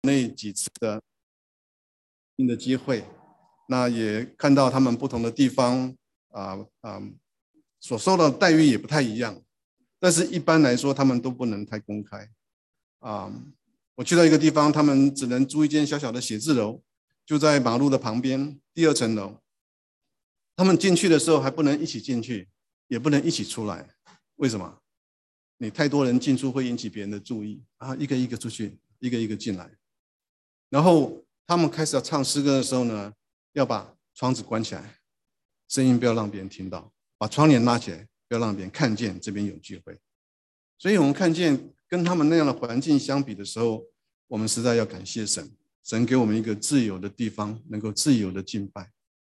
那几次的机会，那也看到他们不同的地方所受到的待遇也不太一样，但是一般来说他们都不能太公开我去到一个地方，他们只能租一间小小的写字楼，就在马路的旁边，第2层楼。他们进去的时候还不能一起进去，也不能一起出来，为什么？你太多人进出会引起别人的注意一个一个出去，一个一个进来。然后他们开始要唱诗歌的时候呢，要把窗子关起来，声音不要让别人听到，把窗帘拉起来，不要让别人看见这边有聚会。所以我们看见跟他们那样的环境相比的时候，我们实在要感谢神，神给我们一个自由的地方，能够自由的敬拜。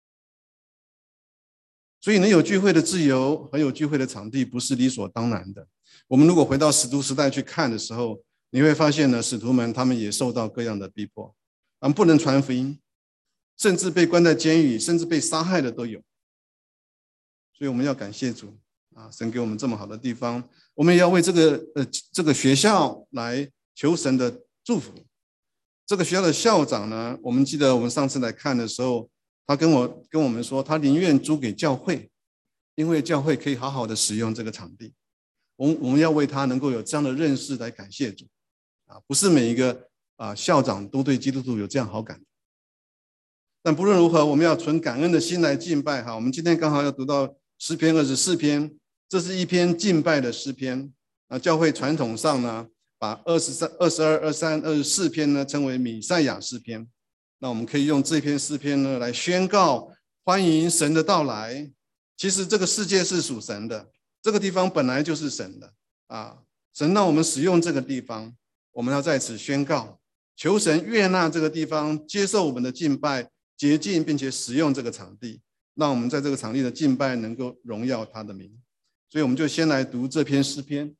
所以能有聚会的自由和有聚会的场地不是理所当然的。我们如果回到使徒时代去看的时候，你会发现呢，使徒们他们也受到各样的逼迫，不能传福音，甚至被关在监狱，甚至被杀害的都有。所以我们要感谢主神给我们这么好的地方，我们也要为这个学校来求神的祝福。这个学校的校长呢，我们记得我们上次来看的时候，他跟我们说，他宁愿租给教会，因为教会可以好好的使用这个场地。我们要为他能够有这样的认识来感谢主不是每一个校长都对基督徒有这样好感。但不论如何，我们要存感恩的心来敬拜我们今天刚好要读到诗篇24篇，这是一篇敬拜的诗篇教会传统上呢，把22、23、24篇呢称为弥赛亚诗篇。那我们可以用这篇诗篇呢来宣告欢迎神的到来。其实这个世界是属神的，这个地方本来就是神的神让我们使用这个地方，我们要在此宣告，求神悦纳这个地方，接受我们的敬拜，洁净并且使用这个场地，让我们在这个场地的敬拜能够荣耀他的名。所以我们就先来读这篇诗篇。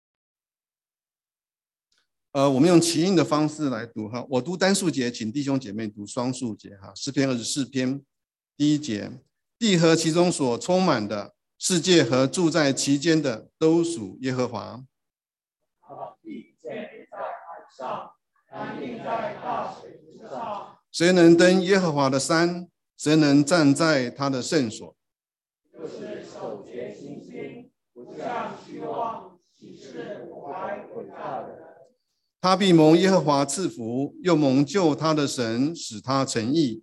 我们用起印的方式来读我读单数节，请弟兄姐妹读双数节诗篇24篇第1节，地和其中所充满的，世界和住在其间的，都属耶和华。地建立在海上，安定在大水之上。谁能登耶和华的山？谁能站在他的圣所？就是守节行心，不向虚妄，启示我怀伟大的人。他必蒙耶和华赐福，又蒙救他的神使他成义。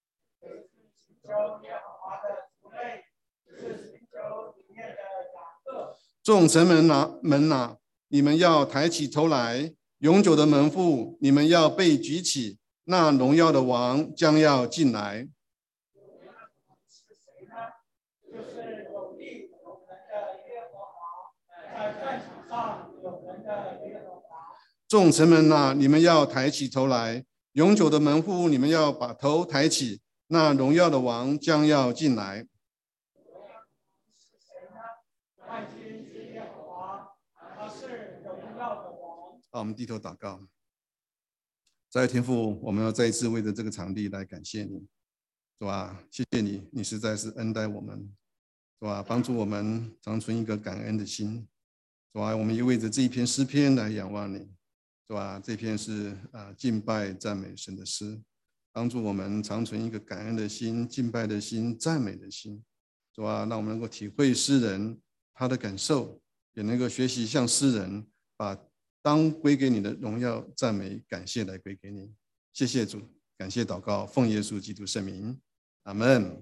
众城门哪，你们要抬起头来；永久的门户，你们要被举起。那荣耀的王将要进来。就是有力有能的耶和华，在战场上有能的耶和华。众城门哪，你们要抬起头来；永久的门户，你们要把头抬起。那荣耀的王将要进来。我们低头祷告。在天父，我们要再一次为着这个场地来感谢你，主谢谢你，你实在是恩待我们，主帮助我们常存一个感恩的心，主我们也为着这一篇诗篇来仰望你，主这篇是敬拜赞美神的诗，帮助我们常存一个感恩的心、敬拜的心、赞美的心，主让我们能够体会诗人他的感受，也能够学习像诗人把当归给你的荣耀、赞美、感谢来归给你。谢谢主，感谢祷告，奉耶稣基督圣名，阿们。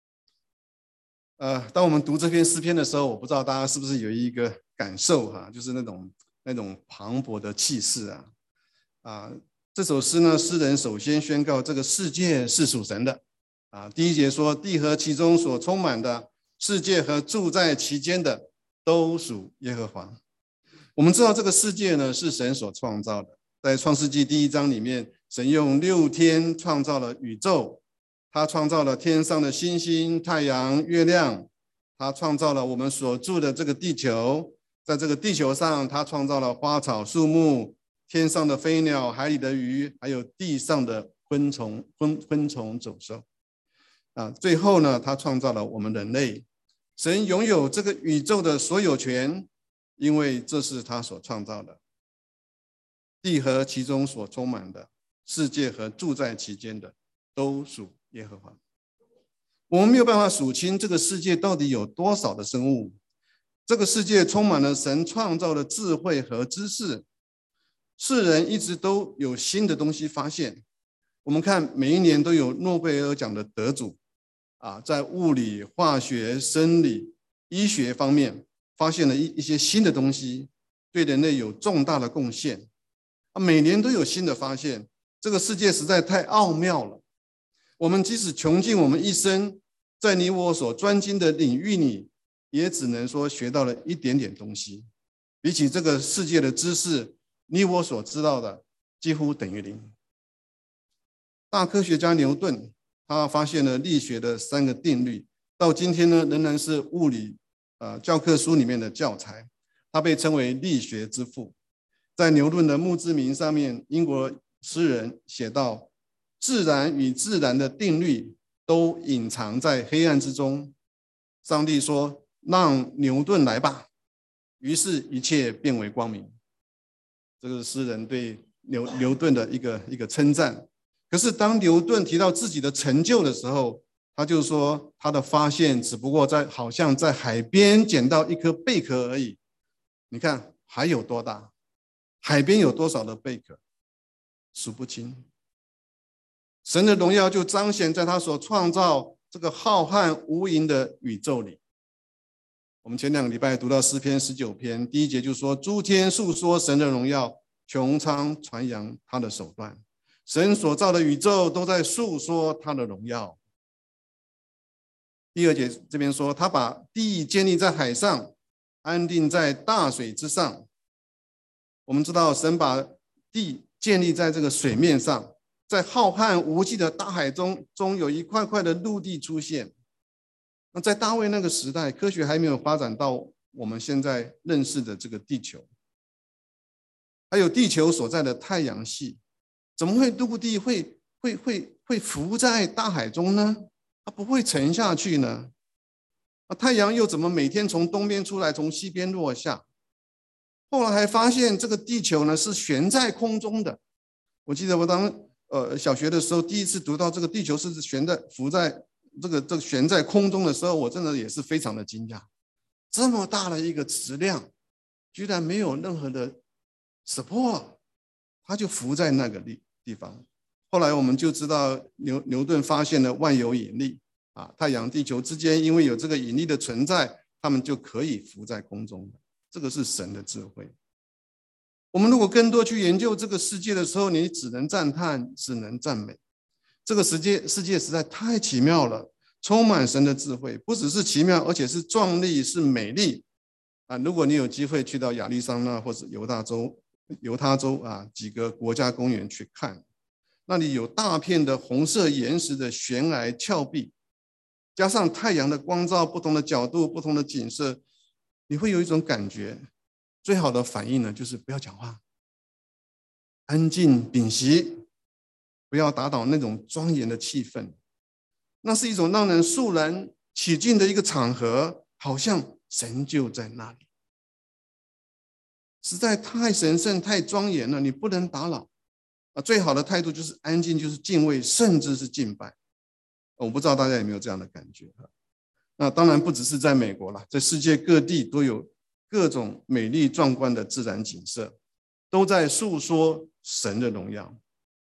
当我们读这篇诗篇的时候，我不知道大家是不是有一个感受就是那种磅礴的气势这首诗呢，诗人首先宣告这个世界是属神的第1节说，地和其中所充满的，世界和住在其间的，都属耶和华。我们知道这个世界呢是神所创造的，在创世纪第1章里面，神用6天创造了宇宙，他创造了天上的星星、太阳、月亮，他创造了我们所住的这个地球，在这个地球上，他创造了花草树木、天上的飞鸟、海里的鱼，还有地上的昆虫走兽最后呢，他创造了我们人类。神拥有这个宇宙的所有权，因为这是他所创造的。地和其中所充满的， 世界和住在其间的，都属耶和华。我们没有办法数清这个世界到底有多少的生物，这个世界充满了神创造的智慧和知识，世人一直都有新的东西发现。我们看每一年都有诺贝尔奖的得主在物理、化学、生理、医学方面发现了一些新的东西，对人类有重大的贡献。每年都有新的发现，这个世界实在太奥妙了。我们即使穷尽我们一生，在你我所专精的领域里，也只能说学到了一点点东西。比起这个世界的知识，你我所知道的几乎等于零。大科学家牛顿，他发现了力学的3个定律，到今天呢，仍然是物理教科书里面的教材。他被称为力学之父。在牛顿的墓志铭上面，英国诗人写道：自然与自然的定律都隐藏在黑暗之中。上帝说：让牛顿来吧。于是一切变为光明。这个是诗人对牛顿的一个称赞。可是当牛顿提到自己的成就的时候，他就说他的发现只不过好像在海边捡到一颗贝壳而已。你看海有多大？海边有多少的贝壳？数不清。神的荣耀就彰显在他所创造这个浩瀚无垠的宇宙里。我们前2个礼拜读到诗篇19篇，第1节就说：诸天述说神的荣耀，穹苍传扬他的手段。神所造的宇宙都在述说他的荣耀。第2节这边说，他把地建立在海上，安定在大水之上。我们知道神把地建立在这个水面上，在浩瀚无际的大海中有一块块的陆地出现。那在大卫那个时代，科学还没有发展到我们现在认识的这个地球，还有地球所在的太阳系，怎么会陆地会浮在大海中呢？它不会沉下去呢？太阳又怎么每天从东边出来，从西边落下？后来还发现这个地球呢是悬在空中的。我记得我当小学的时候，第一次读到这个地球是浮在这个悬在空中的时候，我真的也是非常的惊讶。这么大的一个质量，居然没有任何的 support， 它就浮在那个地方。后来我们就知道牛顿发现了万有引力太阳地球之间因为有这个引力的存在，它们就可以浮在空中。这个是神的智慧。我们如果更多去研究这个世界的时候，你只能赞叹，只能赞美。这个世界实在太奇妙了，充满神的智慧，不只是奇妙，而且是壮丽，是美丽如果你有机会去到亚利桑那或者犹他州几个国家公园去看，那里有大片的红色岩石的悬崖峭壁，加上太阳的光照，不同的角度，不同的景色，你会有一种感觉。最好的反应呢，就是不要讲话，安静屏息，不要打倒那种庄严的气氛。那是一种让人肃然起敬的一个场合，好像神就在那里。实在太神圣太庄严了，你不能打扰最好的态度就是安静，就是敬畏，甚至是敬拜。我不知道大家有没有这样的感觉。那当然不只是在美国了，在世界各地都有各种美丽壮观的自然景色，都在诉说神的荣耀。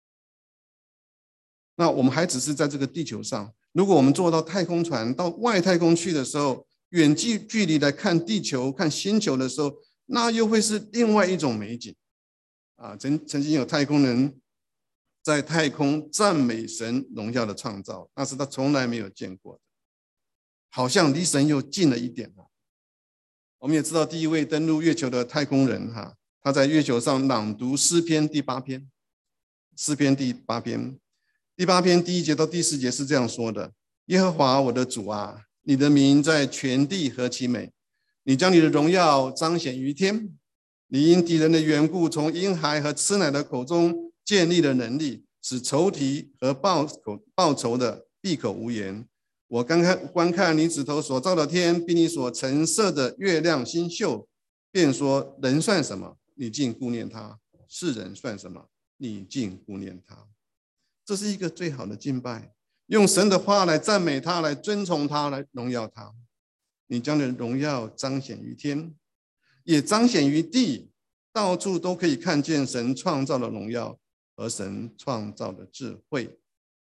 那我们还只是在这个地球上，如果我们坐到太空船到外太空去的时候，远距离来看地球看星球的时候，那又会是另外一种美景曾经有太空人在太空赞美神荣耀的创造，那是他从来没有见过的，好像离神又近了一点。我们也知道第一位登陆月球的太空人他在月球上朗读诗篇第8篇。诗篇第8篇第1节到第4节是这样说的：耶和华我的主啊，你的名在全地何其美，你将你的荣耀彰显于天。你因敌人的缘故，从婴孩和吃奶的口中建立了能力，使仇敌和报仇的闭口无言。我观看你指头所造的天，比你所陈设的月亮星宿，便说：人算什么？你竟顾念他；世人算什么？ 你竟顾念他。这是一个最好的敬拜，用神的话来赞美他，来尊崇他，来荣耀他。你将你的荣耀彰显于天，也彰显于地，到处都可以看见神创造的荣耀和神创造的智慧。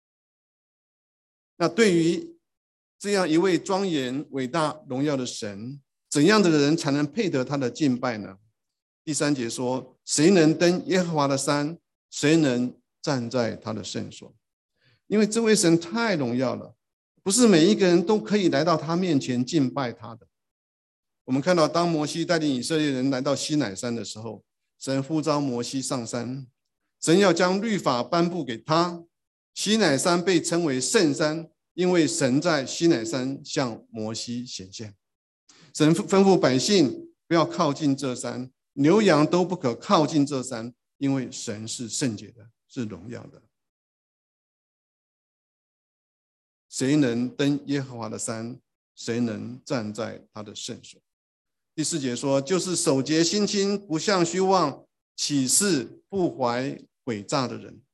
那对于这样一位庄严、伟大、荣耀的神，怎样的人才能配得他的敬拜呢？第3节说：谁能登耶和华的山？谁能站在他的圣所？因为这位神太荣耀了，不是每一个人都可以来到他面前敬拜他的。我们看到，当摩西带领以色列人来到西乃山的时候，神呼召摩西上山，神要将律法颁布给他。西乃山被称为圣山，因为神在西乃山向摩西显现。神吩咐百姓不要靠近这山，牛羊都不可靠近这山，因为神是圣洁的，是荣耀的。谁能登耶和华的山？谁能站在他的圣所？第4节说，就是守节心清，不向虚妄，起誓不怀诡诈的人。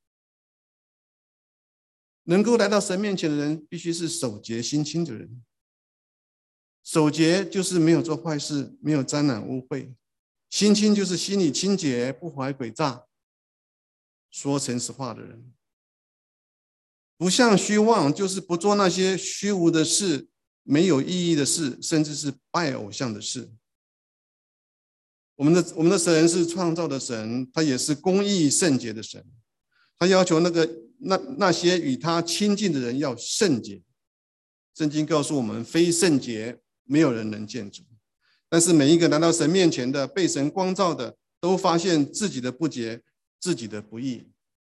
能够来到神面前的人，必须是守节心清的人。守节就是没有做坏事，没有沾染污秽；心清就是心里清洁，不怀诡诈，说诚实话的人。不向虚妄，就是不做那些虚无的事，没有意义的事，甚至是拜偶像的事。我们的神是创造的神，他也是公义圣洁的神。他要求那些与他亲近的人要圣洁。圣经告诉我们，非圣洁没有人能见主。但是每一个来到神面前的，被神光照的，都发现自己的不洁，自己的不义。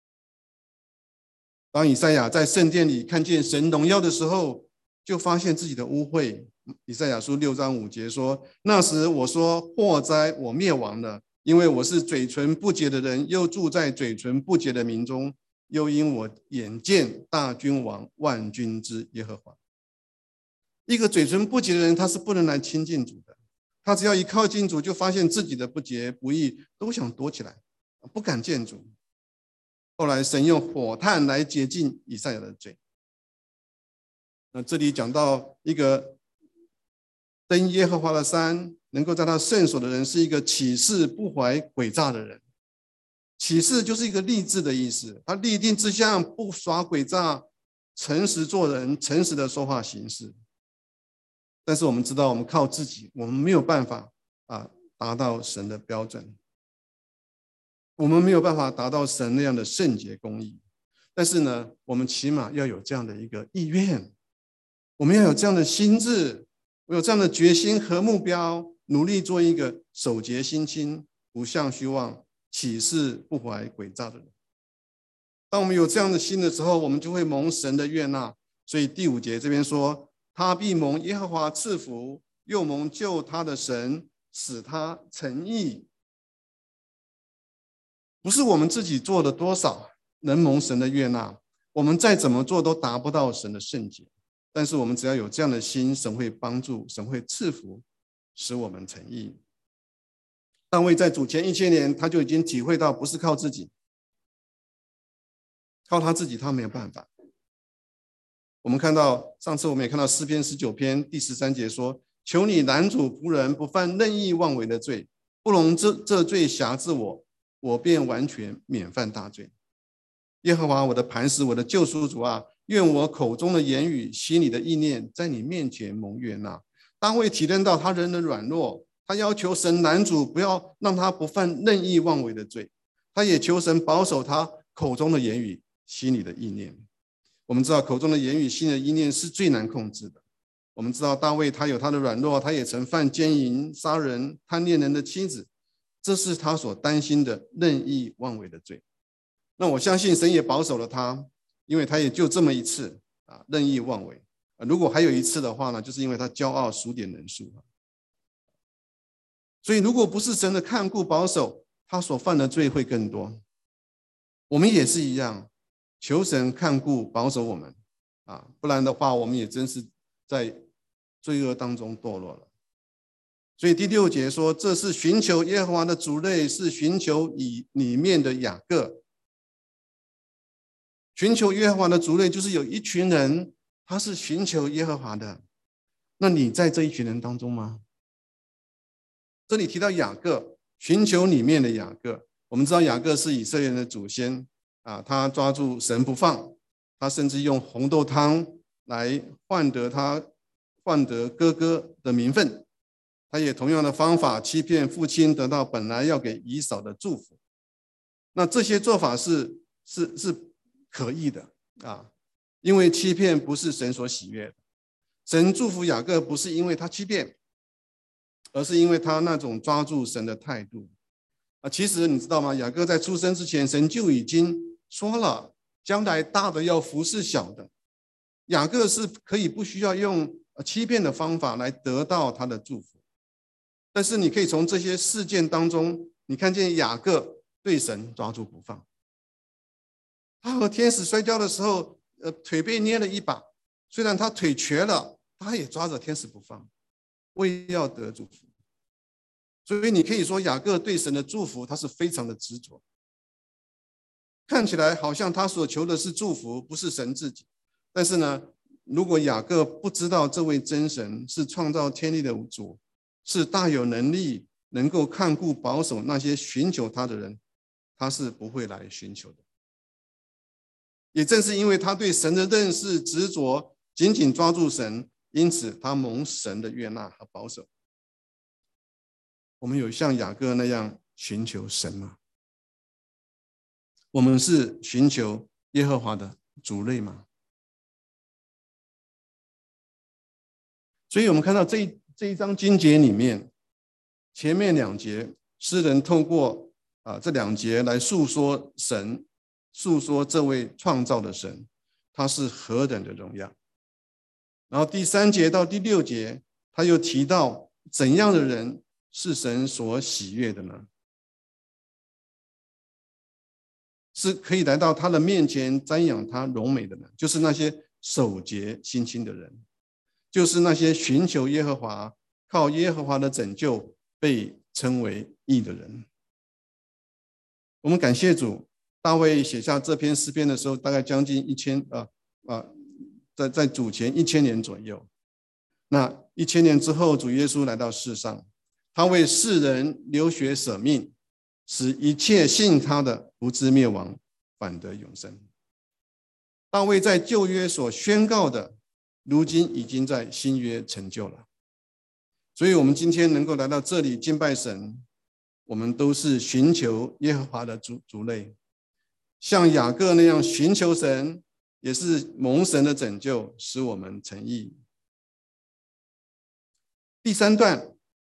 当以赛亚在圣殿里看见神荣耀的时候，就发现自己的污秽。以赛亚书6章5节说：那时我说，祸哉，我灭亡了，因为我是嘴唇不洁的人，又住在嘴唇不洁的民中，又因我眼见大君王万军之耶和华。一个嘴唇不洁的人，他是不能来亲近主的。他只要一靠近主，就发现自己的不洁不义，都想躲起来，不敢见主。后来神用火炭来洁净以赛亚的罪。那这里讲到一个登耶和华的山，能够在他圣所的人，是一个起誓不怀诡诈的人。起誓就是一个立志的意思，他立定志向，不耍诡诈，诚实做人，诚实的说话行事。但是我们知道，我们靠自己，我们没有办法达到神的标准。我们没有办法达到神那样的圣洁公义，但是呢，我们起码要有这样的一个意愿，我们要有这样的心志，有这样的决心和目标，努力做一个守节心清、不向虚妄、起誓不怀诡诈的人。当我们有这样的心的时候，我们就会蒙神的悦纳。所以第5节这边说，他必蒙耶和华赐福，又蒙救他的神使他成义。不是我们自己做的多少能蒙神的悦纳，我们再怎么做都达不到神的圣洁。但是我们只要有这样的心，神会帮助，神会赐福，使我们成义。大卫在主前1000年，他就已经体会到，不是靠自己，靠他自己他没有办法。我们看到上次我们也看到诗篇19篇第13节说：求你拦阻仆人不犯任意妄为的罪，不容这罪辖制我，我便完全免犯大罪。耶和华我的磐石，我的救赎主啊，愿我口中的言语，心里的意念，在你面前蒙悦纳。大卫体认到他人的软弱，他要求神拦阻，不要让他不犯任意妄为的罪。他也求神保守他口中的言语，心里的意念。我们知道口中的言语，心里的意念是最难控制的。我们知道大卫他有他的软弱，他也曾犯奸淫、杀人、贪恋人的妻子，这是他所担心的任意妄为的罪。那我相信神也保守了他，因为他也就这么一次任意妄为。如果还有一次的话呢，就是因为他骄傲数点人数。所以如果不是神的看顾保守，他所犯的罪会更多。我们也是一样，求神看顾保守我们不然的话，我们也真是在罪恶当中堕落了。所以第6节说，这是寻求耶和华的族类，是寻求里面的雅各。 寻求耶和华的族类就是有一群人，他是寻求耶和华的。那你在这一群人当中吗？这里提到雅各，寻求里面的雅各。我们知道雅各是以色列人的祖先啊，他抓住神不放，他甚至用红豆汤来换得哥哥的名分。他也同样的方法欺骗父亲，得到本来要给以扫的祝福。那这些做法是可疑的啊，因为欺骗不是神所喜悦的。神祝福雅各不是因为他欺骗，而是因为他那种抓住神的态度啊。其实你知道吗？雅各在出生之前，神就已经说了，将来大的要服侍小的。雅各是可以不需要用欺骗的方法来得到他的祝福。但是你可以从这些事件当中，你看见雅各对神抓住不放。他和天使摔跤的时候，腿被捏了一把，虽然他腿瘸了，他也抓着天使不放，为要得祝福。所以你可以说雅各对神的祝福，他是非常的执着。看起来好像他所求的是祝福，不是神自己。但是呢，如果雅各不知道这位真神是创造天地的主，是大有能力能够看顾保守那些寻求他的人，他是不会来寻求的。也正是因为他对神的认识执着，紧紧抓住神，因此他蒙神的悦纳和保守。我们有像雅各那样寻求神吗？我们是寻求耶和华的族类吗？所以我们看到这一章经节里面，前面2节诗人透过这2节来诉说神，诉说这位创造的神他是何等的荣耀。然后第3节到第6节他又提到怎样的人是神所喜悦的呢？是可以来到他的面前瞻仰他荣美的呢？就是那些守节心清的人，就是那些寻求耶和华，靠耶和华的拯救被称为义的人。我们感谢主，大卫写下这篇诗篇的时候，大概将近在主前1000年左右。那1000年之后，主耶稣来到世上，他为世人流血舍命，使一切信他的不至灭亡，反得永生。大卫在旧约所宣告的，如今已经在新约成就了。所以我们今天能够来到这里敬拜神，我们都是寻求耶和华的族类，像雅各那样寻求神，也是蒙神的拯救，使我们成义。第3段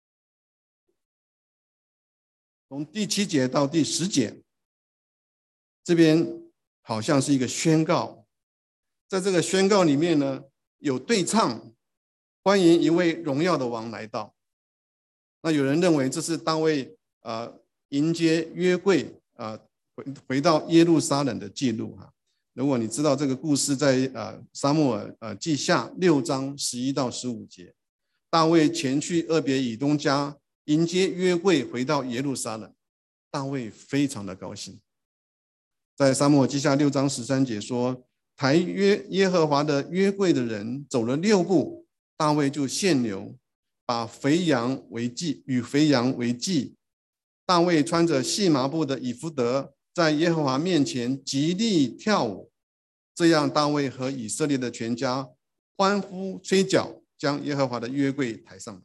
从第7节到第10节，这边好像是一个宣告。在这个宣告里面呢，有对唱，欢迎一位荣耀的王来到。那有人认为这是大卫迎接约柜回到耶路撒冷的记录。如果你知道这个故事，在撒母耳记下6章11到15节，大卫前去俄别以东家迎接约柜回到耶路撒冷，大卫非常的高兴。在撒母耳记下6章13节说，抬耶和华的约柜的人走了6步，大卫就献牛，把肥羊为祭，与肥羊为祭。大卫穿着细麻布的以弗得，在耶和华面前极力跳舞，这样大卫和以色列的全家欢呼吹角，将耶和华的约柜抬上来。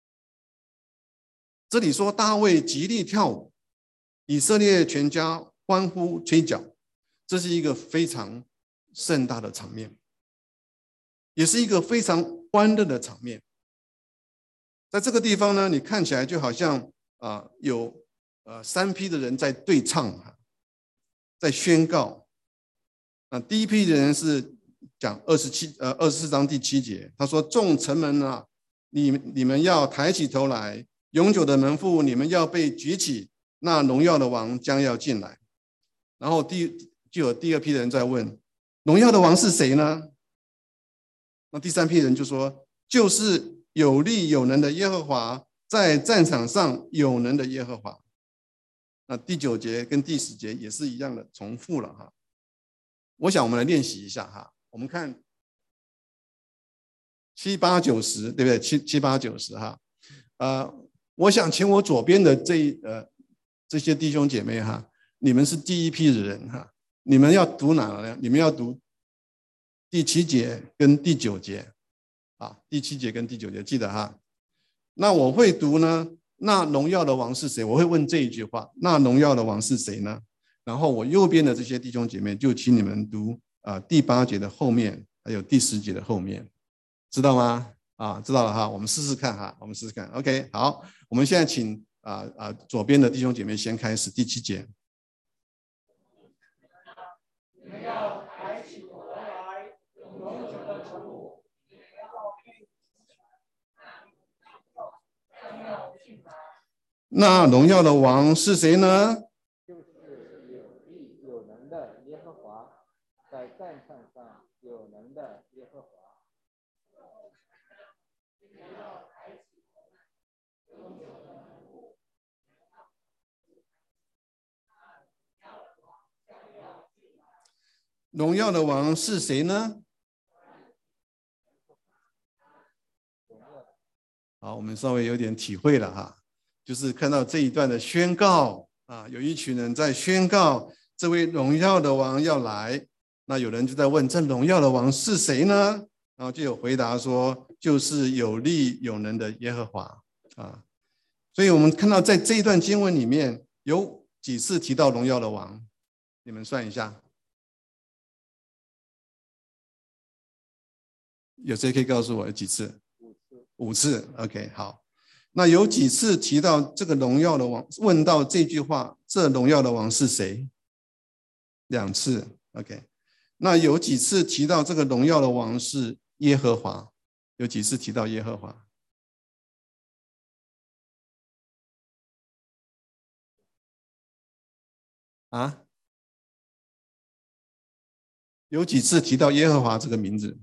这里说大卫极力跳舞，以色列全家欢呼吹角，这是一个非常盛大的场面，也是一个非常欢乐的场面。在这个地方呢，你看起来就好像有3批的人在对唱，在宣告。第一批的人是讲24章第7节，他说：众城门啊，你们要抬起头来，永久的门户，你们要被举起，那荣耀的王将要进来。然后就有第2批人在问，荣耀的王是谁呢？那第3批人就说，就是有力有能的耶和华，在战场上有能的耶和华。那第9节跟第10节也是一样的重复了。 我想我们来练习一下哈。我们看7、8、9、10，对不对？七八九十哈。我想请我左边的这些弟兄姐妹哈，你们是第一批的人哈。你们要读哪呢？你们要读第7节跟第9节啊，第7节跟第9节，记得哈。那我会读呢，那荣耀的王是谁？我会问这一句话，那荣耀的王是谁呢？然后我右边的这些弟兄姐妹就请你们读第8节的后面，还有第10节的后面，知道吗？知道了哈，我们试试看哈，我们试试看。OK， 好，我们现在请左边的弟兄姐妹先开始第7节。你要抬起头来，永久的成我，那荣耀的王是谁呢？ 就是有力有能的耶和华，在战场上有能的耶和华。 荣耀的王是谁呢？好，我们稍微有点体会了哈，就是看到这一段的宣告有一群人在宣告这位荣耀的王要来，那有人就在问这荣耀的王是谁呢？然后就有回答说就是有力有能的耶和华所以我们看到在这一段经文里面有几次提到荣耀的王，你们算一下，有谁可以告诉我有几次？5次。OK， 好。那有几次提到这个荣耀的王？问到这句话，这荣耀的王是谁？2次。OK， 那有几次提到这个荣耀的王是耶和华？有几次提到耶和华？有几次提到耶和华这个名字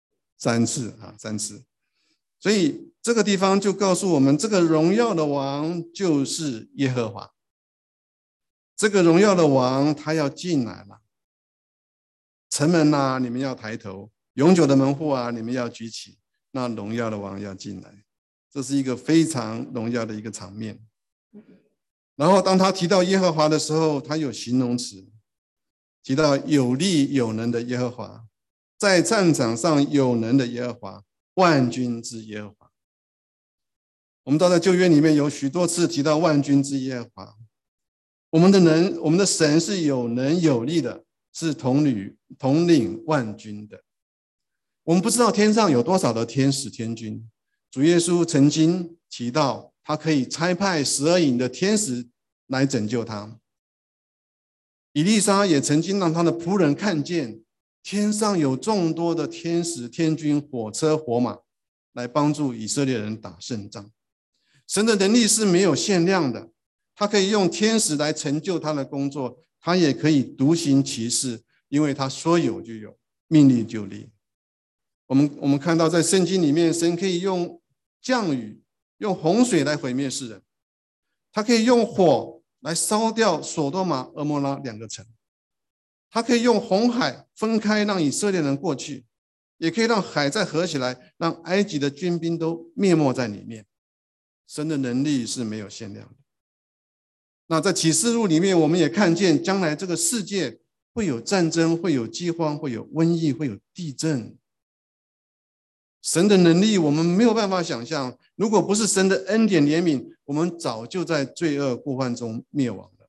？3次3次。所以这个地方就告诉我们，这个荣耀的王就是耶和华。这个荣耀的王他要进来了，城门你们要抬头，永久的门户你们要举起，那荣耀的王要进来，这是一个非常荣耀的一个场面。然后当他提到耶和华的时候，他有形容词，提到有力有能的耶和华，在战场上有能的耶和华，万军之耶和华。我们到在旧约里面有许多次提到万军之耶和华。我们的神是有能有力的，是统领万军的。我们不知道天上有多少的天使天军，主耶稣曾经提到他可以差派12营的天使来拯救他。以利沙也曾经让他的仆人看见天上有众多的天使天军火车火马来帮助以色列人打胜仗。神的能力是没有限量的，他可以用天使来成就他的工作，他也可以独行其事，因为他说有就有，命立就立。我们看到在圣经里面，神可以用降雨，用洪水来毁灭世人，他可以用火来烧掉所多玛、蛾摩拉2个城，他可以用红海分开让以色列人过去，也可以让海再合起来，让埃及的军兵都灭没在里面。神的能力是没有限量的。那在启示录里面，我们也看见将来这个世界会有战争，会有饥荒，会有瘟疫，会有地震。神的能力我们没有办法想象，如果不是神的恩典怜悯，我们早就在罪恶过患中灭亡了。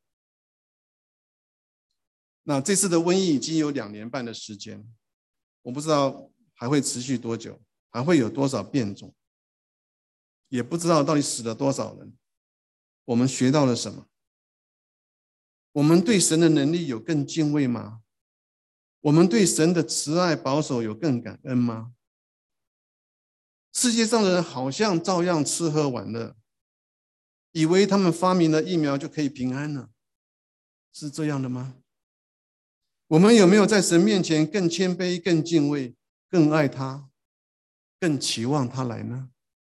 那这次的瘟疫已经有2年半的时间，我不知道还会持续多久，还会有多少变种，也不知道到底死了多少人。我们学到了什么？我们对神的能力有更敬畏吗？我们对神的慈爱保守有更感恩吗？世界上的人好像照样吃喝玩乐，以为他们发明了疫苗就可以平安了，是这样的吗？我们有没有在神面前更谦卑、更敬畏、更爱他、更期望他来呢？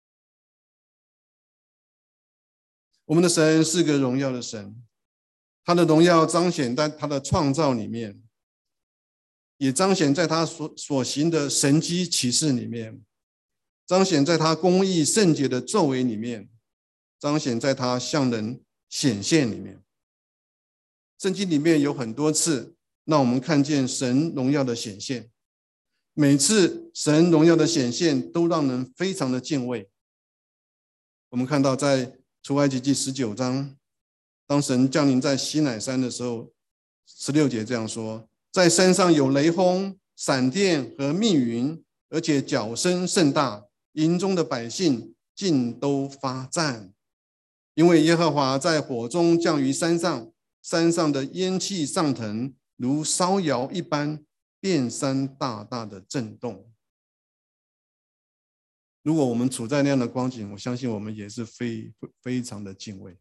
我们的神是个荣耀的神，他的荣耀彰显在他的创造里面。 也彰显在他所行的神迹奇事里面，彰显在他公义圣洁的作为里面，彰显在他向人显现里面。圣经里面有很多次让我们看见神荣耀的显现，每次神荣耀的显现都让人非常的敬畏。我们看到在出埃及记19章，当神降临在西乃山的时候，16节这样说：在山上有雷轰、闪电和密云，而且角声甚大，营中的百姓尽都发战，因为耶和华在火中降于山上，山上的烟气上腾，如烧窑一般，遍山大大的震动。如果我们处在那样的光景，我相信我们也是非常的敬畏。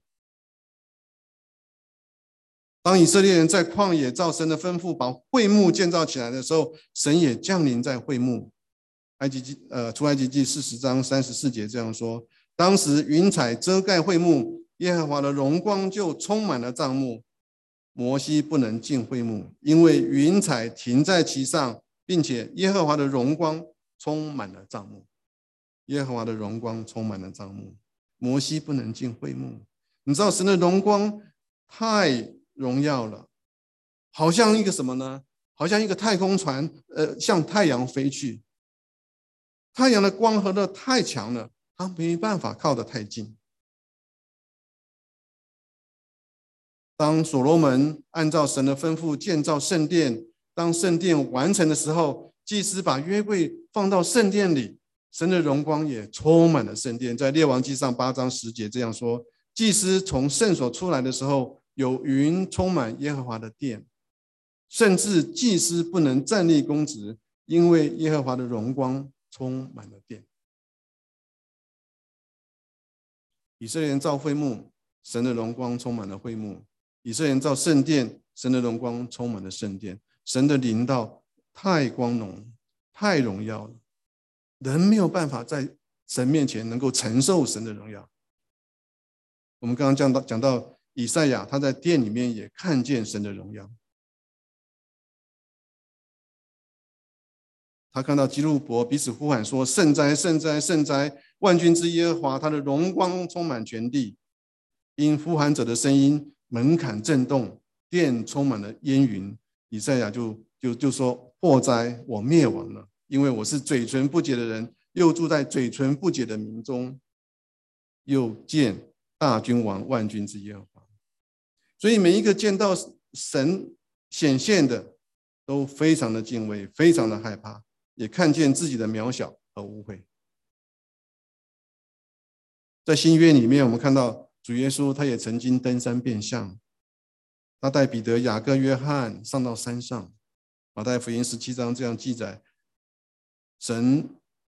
当以色列人在旷野照神的吩咐把会幕建造起来的时候，神也降临在会幕。出埃及记40章34节这样说：当时云彩遮盖会幕，耶和华的荣光就充满了帐幕，摩西不能进会幕，因为云彩停在其上，并且耶和华的荣光充满了帐幕。耶和华的荣光充满了帐幕，摩西不能进会幕。你知道神的荣光太荣耀了，好像一个什么呢？好像一个太空船，向太阳飞去。太阳的光和热太强了，它没办法靠得太近。当所罗门按照神的吩咐建造圣殿，当圣殿完成的时候，祭司把约柜放到圣殿里，神的荣光也充满了圣殿。在列王纪上8章10节这样说：祭司从圣所出来的时候，有云充满耶和华的殿，甚至祭司不能站立供职，因为耶和华的荣光充满了殿。以色列人造会幕，神的荣光充满了会幕；以色列人造圣殿，神的荣光充满了圣殿。神的临到太光荣、太荣耀了，人没有办法在神面前能够承受神的荣耀。我们刚刚讲到以赛亚，他在殿里面也看见神的荣耀。他看到基路伯彼此呼喊说：圣哉，圣哉，圣哉！万军之耶和华，他的荣光充满全地。因呼喊者的声音，门槛震动，殿充满了烟云。以赛亚就说：祸哉，我灭亡了，因为我是嘴唇不洁的人，又住在嘴唇不洁的民中，又见大君王万军之耶和华。所以每一个见到神显现的，都非常的敬畏，非常的害怕，也看见自己的渺小和污秽。在新约里面，我们看到主耶稣他也曾经登山变相，他带彼得、雅各、约翰上到山上。马太福音17章这样记载，神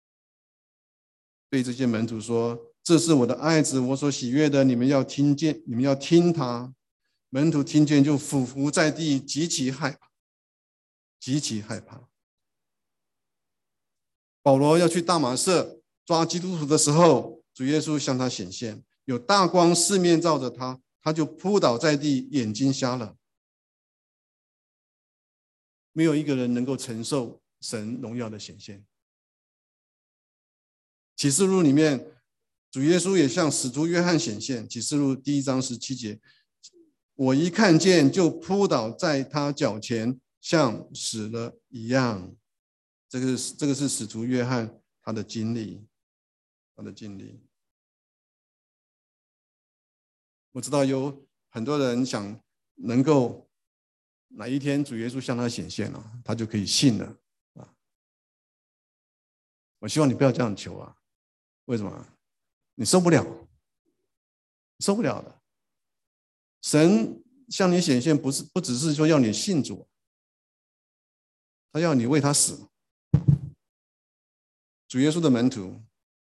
对这些门徒说：这是我的爱子，我所喜悦的，你们要听见，你们要听他。门徒听见就俯伏在地，极其害怕，极其害怕。保罗要去大马色抓基督徒的时候，主耶稣向他显现，有大光四面照着他，他就扑倒在地，眼睛瞎了。没有一个人能够承受神荣耀的显现。启示录里面，主耶稣也向使徒约翰显现。启示录1章17节，我一看见就扑倒在他脚前，像死了一样。这个是使徒约翰他的经历，我知道有很多人想能够哪一天主耶稣向他显现了，他就可以信了啊！我希望你不要这样求啊！为什么？你受不了，受不了的。神向你显现，不只是说要你信主，他要你为他死。主耶稣的门徒，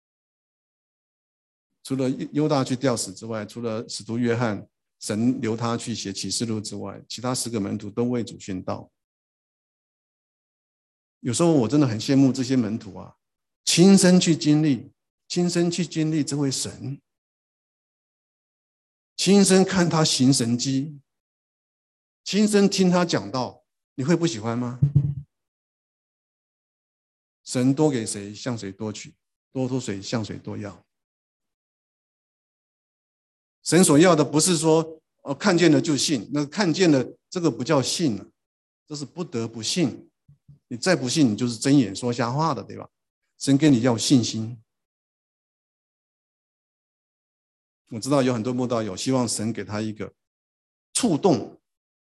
除了犹大去吊死之外，除了使徒约翰神留他去写启示录之外，其他10个门徒都为主宣道。有时候我真的很羡慕这些门徒啊，亲身去经历这位神，亲身看他行神迹，亲身听他讲道，你会不喜欢吗？ 神多给谁，向谁多取；多托谁，向谁多要。神所要的不是说看见了就信，那看见了这个不叫信了，这是不得不信。你再不信，你就是睁眼说瞎话的，对吧？神给你要信心。我知道有很多慕道友希望神给他一个触动，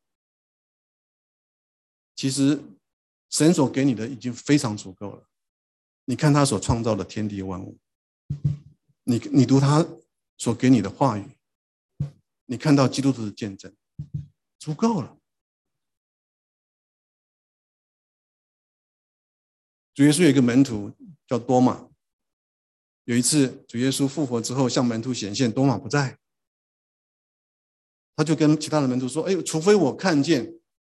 其实神所给你的已经非常足够了。你看他所创造的天地万物，你读他所给你的话语，你看到基督徒的见证，足够了。主耶稣有一个门徒叫多马，有一次主耶稣复活之后向门徒显现，多马不在，他就跟其他的门徒说：除非我看见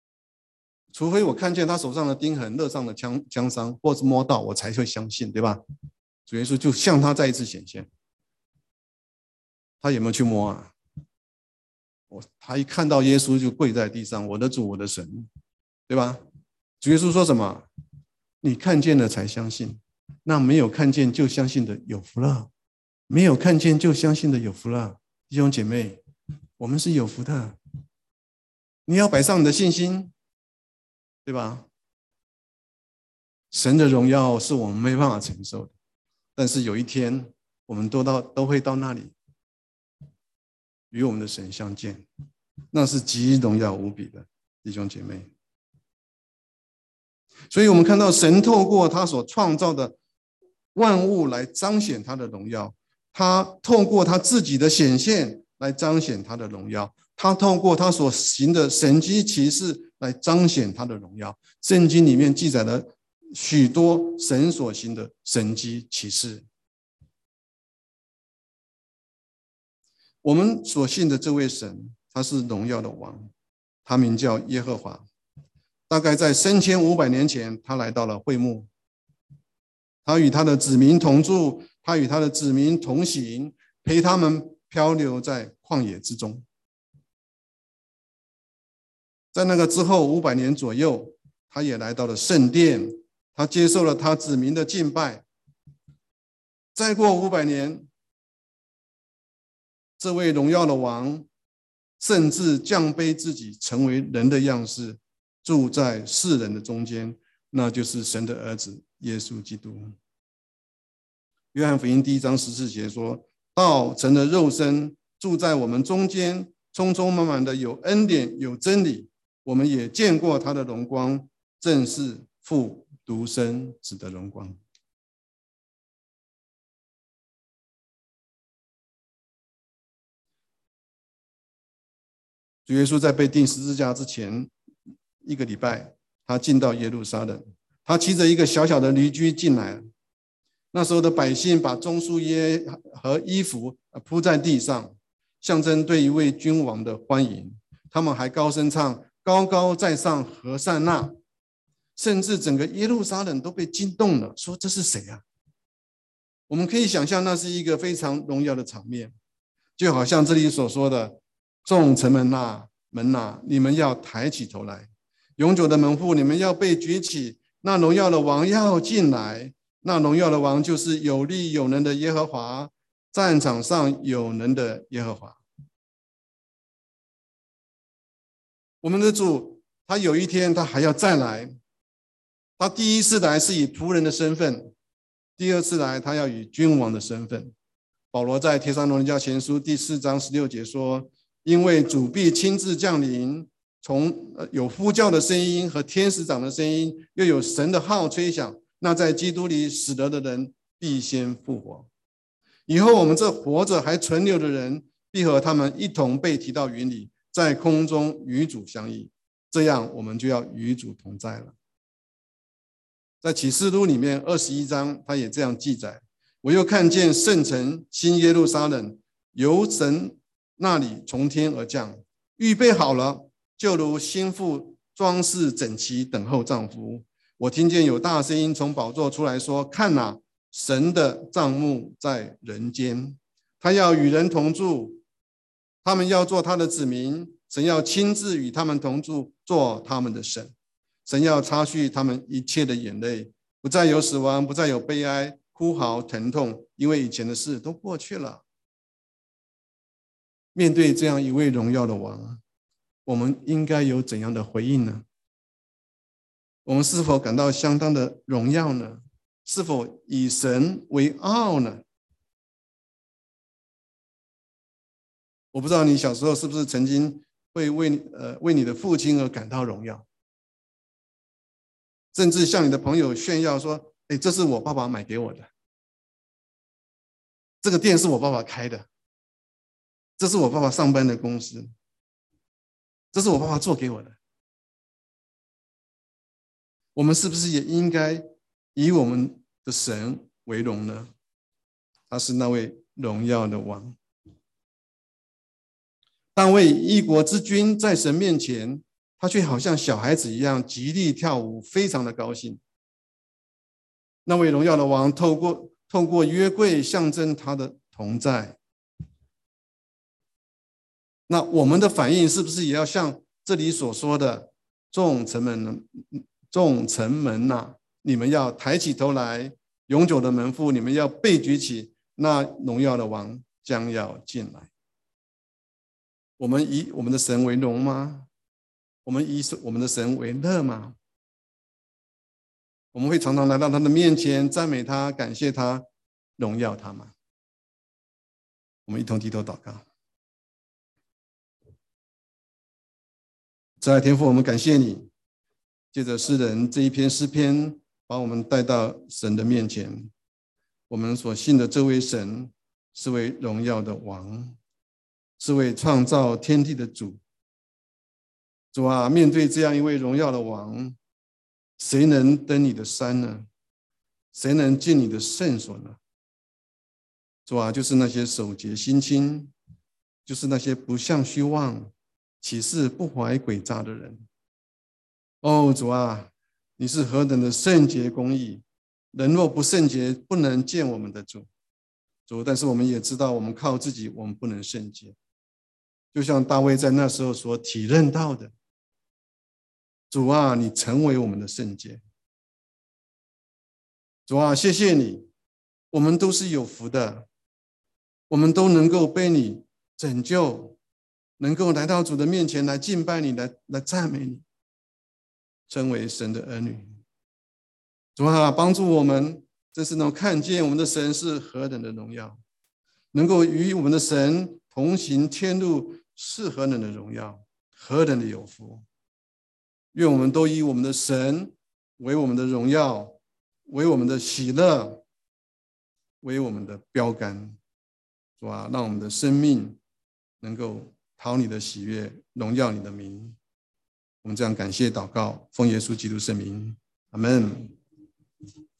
他手上的钉痕、肋上的枪伤，或是摸到，我才会相信，对吧？主耶稣就向他再一次显现，他有没有去摸啊？他一看到耶稣就跪在地上，我的主，我的神，对吧？主耶稣说什么？你看见了才相信，那没有看见就相信的有福了。没有看见就相信的有福了。弟兄姐妹，我们是有福的。你要摆上你的信心，对吧？神的荣耀是我们没办法承受的，但是有一天我们都会到那里与我们的神相见，那是极荣耀无比的，弟兄姐妹。所以我们看到神透过他所创造的万物来彰显他的荣耀，他透过他自己的显现来彰显他的荣耀，他透过他所行的神迹奇事来彰显他的荣耀。圣经里面记载了许多神所行的神迹奇事。我们所信的这位神，他是荣耀的王，他名叫耶和华。大概在3500年前，他来到了会幕，他与他的子民同住，他与他的子民同行，陪他们漂流在旷野之中。在那个之后500年左右，他也来到了圣殿，他接受了他子民的敬拜。再过500年，这位荣耀的王甚至降卑自己，成为人的样式，住在世人的中间，那就是神的儿子耶稣基督。约翰福音1章14节说：道成了肉身，住在我们中间，充充满满的有恩典有真理。我们也见过他的荣光，正是父独生子的荣光。主耶稣在被钉十字架之前1个礼拜，他进到耶路撒冷，他骑着一个小小的驴驹进来。那时候的百姓把棕树叶和衣服铺在地上，象征对一位君王的欢迎。他们还高声唱高高在上何塞那，甚至整个耶路撒冷都被惊动了，说这是谁啊？我们可以想象那是一个非常荣耀的场面，就好像这里所说的：众城门哪，门哪，你们要抬起头来；永久的门户，你们要被举起。那荣耀的王要进来，那荣耀的王就是有力有能的耶和华，战场上有能的耶和华。我们的主，他有一天他还要再来。他第一次来是以仆人的身份，第二次来他要以君王的身份。保罗在帖撒罗尼迦前书第4章16节说：因为主必亲自降临，从有呼叫的声音和天使长的声音，又有神的号吹响，那在基督里死了的人必先复活。以后我们这活着还存留的人，必和他们一同被提到云里，在空中与主相遇，这样我们就要与主同在了。在启示录里面21章，他也这样记载：我又看见圣城新耶路撒冷由神那里从天而降，预备好了，就如新妇装饰整齐，等候丈夫。我听见有大声音从宝座出来说：看哪，神的帐幕在人间，他要与人同住，他们要做他的子民，神要亲自与他们同住，做他们的神。神要擦去他们一切的眼泪， 不再有死亡，不再有悲哀、哭嚎、疼痛，因为以前的事都过去了。面对这样一位荣耀的王，我们应该有怎样的回应呢？我们是否感到相当的荣耀呢？是否以神为傲呢？我不知道你小时候是不是曾经会为你的父亲而感到荣耀，甚至向你的朋友炫耀说：“哎，这是我爸爸买给我的，这个店是我爸爸开的，这是我爸爸上班的公司，这是我爸爸做给我的。”我们是不是也应该以我们的神为荣呢？他是那位荣耀的王。大卫一国之君在神面前，他却好像小孩子一样极力跳舞，非常的高兴。那位荣耀的王透过约柜象征他的同在。那我们的反应是不是也要像这里所说的众城门呐，你们要抬起头来，永久的门户，你们要背举起，那荣耀的王将要进来。我们以我们的神为荣吗？我们以我们的神为乐吗？我们会常常来到他的面前，赞美他，感谢他，荣耀他吗？我们一同低头祷告。慈爱天父，我们感谢你，借着诗人这一篇诗篇，把我们带到神的面前。我们所信的这位神是位荣耀的王，是位创造天地的主。主啊，面对这样一位荣耀的王，谁能登你的山呢？谁能进你的圣所呢？主啊，就是那些守节心清，就是那些不向虚妄、起誓不怀诡诈的人。哦，主啊，你是何等的圣洁公义，人若不圣洁，不能见我们的主。主，但是我们也知道，我们靠自己，我们不能圣洁。就像大卫在那时候所体认到的，主啊，你成为我们的圣洁。主啊，谢谢你，我们都是有福的，我们都能够被你拯救，能够来到主的面前来敬拜你，来赞美你，成为神的儿女。主啊，帮助我们，真是能看见我们的神是何等的荣耀，能够与我们的神同行天路是何等的荣耀，何等的有福。愿我们都以我们的神为我们的荣耀，为我们的喜乐，为我们的标杆。主啊，让我们的生命能够讨你的喜悦，荣耀你的名。我们这样感谢祷告，奉耶稣基督圣名，阿们。